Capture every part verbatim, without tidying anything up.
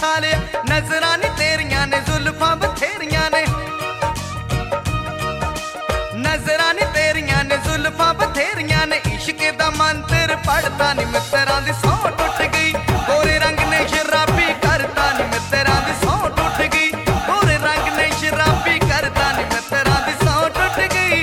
खा लिया। नजरां नी तेरियां ने जुल्फां बथेरियां ने, नजरां नी तेरियां ने जुल्फां बथेरियां ने। इश्क दा मंत्र पढ़ता नी मित्तरां दी सौं टुट गई। गोरे रंग ने शराबी करता नी मित्तरां दी सौं टुट गई। गोरे रंग ने शराबी करता नी मित्तरां दी सौं टुट गई।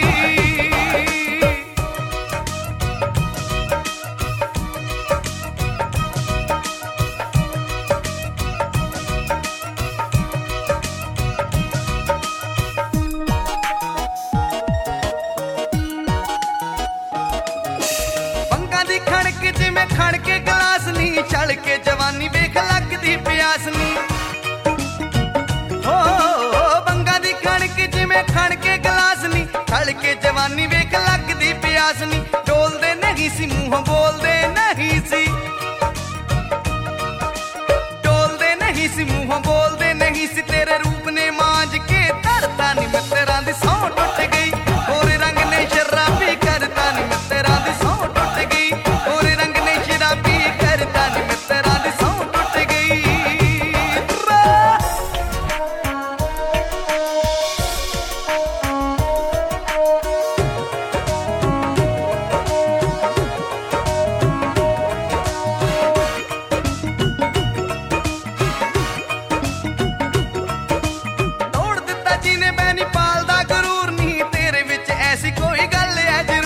खड़क जिमें खड़के गलास नी, चल के जवानी वेख लगदी प्यास नी। हो बंगा दी खड़क जिमें खड़के गलास नी, चल के जवानी वेख लगदी प्यास नी। डोलदे नहीं सी मुंह बोलदे नहीं सी, डोलदे नहीं सी मुंह बोलदे नहीं सी। तेरे रूप ने मांझ के धरता नी मित्तरां दी सौं टुट गई। गोरे रंग ने शराबी करता नी मित्तरां दी सौं टुट गई। गोरे रंग ने शराबी करता नी मित्तरां दी सौं टुट गई। तोड़ दिता जिने मैं नी पालदा गरूर नी, तेरे विच ऐसी कोई गल है